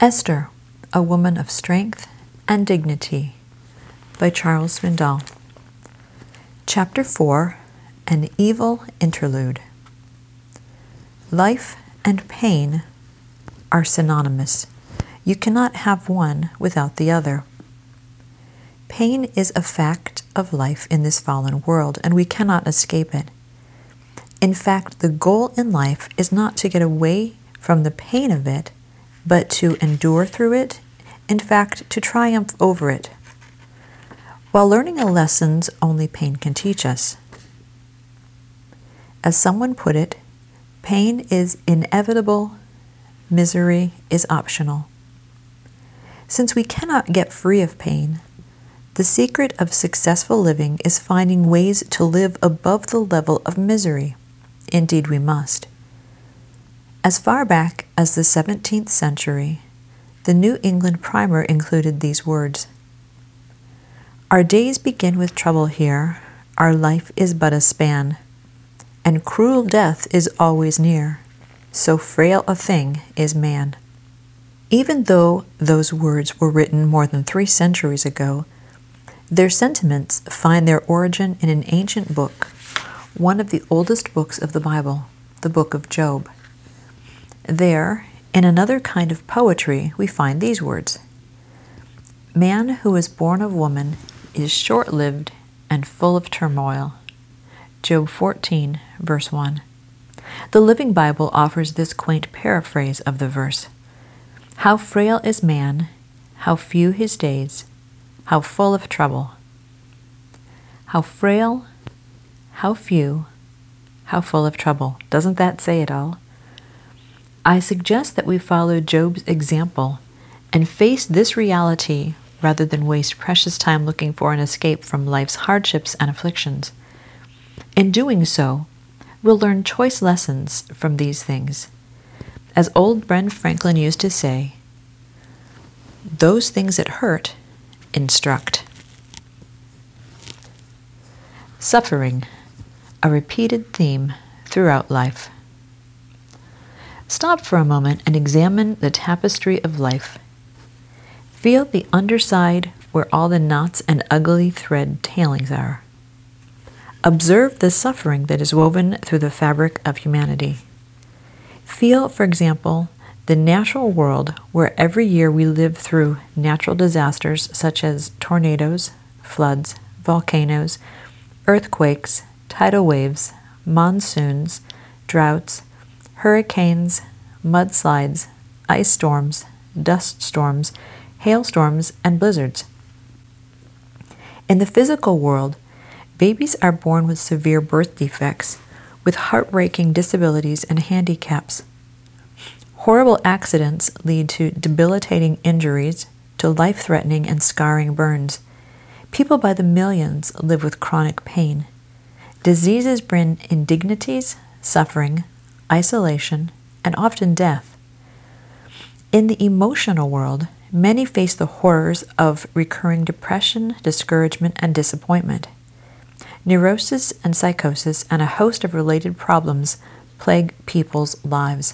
Esther, a Woman of Strength and Dignity by Charles Swindoll. Chapter 4, An Evil Interlude. Life and pain are synonymous. You cannot have one without the other. Pain is a fact of life in this fallen world, and we cannot escape it. In fact, the goal in life is not to get away from the pain of it, but to endure through it, in fact, to triumph over it. While learning the lessons only pain can teach us. As someone put it, pain is inevitable, misery is optional. Since we cannot get free of pain, the secret of successful living is finding ways to live above the level of misery. Indeed, we must. As far back as the 17th century, the New England Primer included these words: "Our days begin with trouble here, our life is but a span, and cruel death is always near, so frail a thing is man." Even though those words were written more than 3 centuries ago, their sentiments find their origin in an ancient book, one of the oldest books of the Bible, the book of Job. There, in another kind of poetry, we find these words: "Man who is born of woman is short-lived and full of turmoil." Job 14, verse 1. The Living Bible offers this quaint paraphrase of the verse: "How frail is man, how few his days, how full of trouble." How frail, how few, how full of trouble. Doesn't that say it all? I suggest that we follow Job's example and face this reality rather than waste precious time looking for an escape from life's hardships and afflictions. In doing so, we'll learn choice lessons from these things. As old Ben Franklin used to say, "Those things that hurt instruct." Suffering, a repeated theme throughout life. Stop for a moment and examine the tapestry of life. Feel the underside where all the knots and ugly thread tailings are. Observe the suffering that is woven through the fabric of humanity. Feel, for example, the natural world where every year we live through natural disasters such as tornadoes, floods, volcanoes, earthquakes, tidal waves, monsoons, droughts, hurricanes, mudslides, ice storms, dust storms, hailstorms, and blizzards. In the physical world, babies are born with severe birth defects, with heartbreaking disabilities and handicaps. Horrible accidents lead to debilitating injuries, to life-threatening and scarring burns. People by the millions live with chronic pain. Diseases bring indignities, suffering, isolation, and often death. In the emotional world, many face the horrors of recurring depression, discouragement, and disappointment. Neurosis and psychosis and a host of related problems plague people's lives.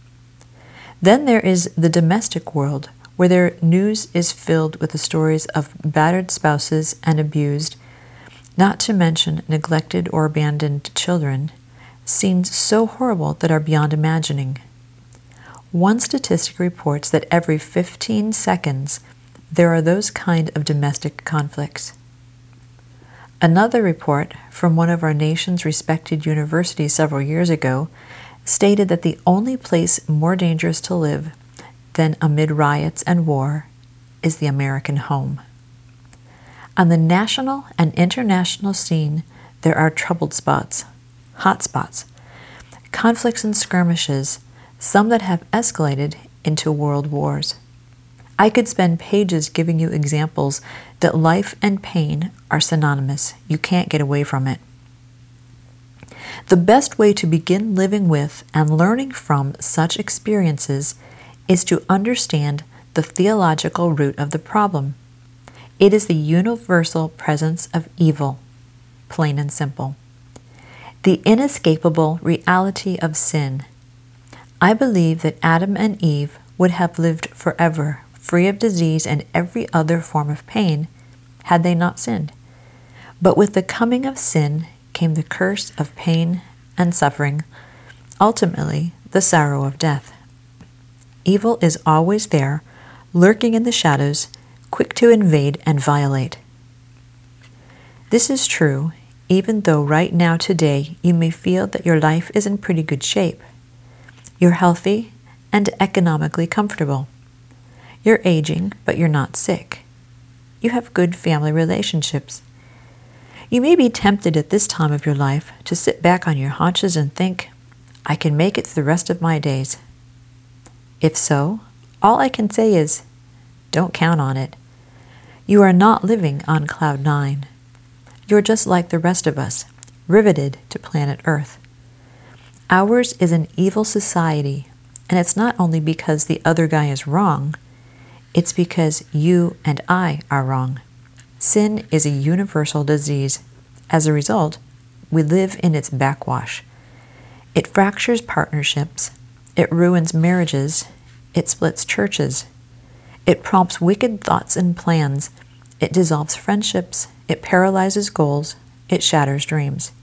Then there is the domestic world, where their news is filled with the stories of battered spouses and abused, not to mention neglected or abandoned children, scenes so horrible that are beyond imagining. One statistic reports that every 15 seconds there are those kind of domestic conflicts. Another report from one of our nation's respected universities several years ago stated that the only place more dangerous to live than amid riots and war is the American home. On the national and international scene, there are troubled spots, hot spots, conflicts and skirmishes, some that have escalated into world wars. I could spend pages giving you examples that life and pain are synonymous. You can't get away from it. The best way to begin living with and learning from such experiences is to understand the theological root of the problem. It is the universal presence of evil, plain and simple. The inescapable reality of sin. I believe that Adam and Eve would have lived forever, free of disease and every other form of pain, had they not sinned. But with the coming of sin came the curse of pain and suffering, ultimately the sorrow of death. Evil is always there, lurking in the shadows, quick to invade and violate. This is true, even though right now today you may feel that your life is in pretty good shape. You're healthy and economically comfortable. You're aging, but you're not sick. You have good family relationships. You may be tempted at this time of your life to sit back on your haunches and think, I can make it through the rest of my days. If so, all I can say is, don't count on it. You are not living on cloud 9. You're just like the rest of us, riveted to planet Earth. Ours is an evil society, and it's not only because the other guy is wrong, it's because you and I are wrong. Sin is a universal disease. As a result, we live in its backwash. It fractures partnerships, it ruins marriages, it splits churches, it prompts wicked thoughts and plans, it dissolves friendships, it paralyzes goals, it shatters dreams.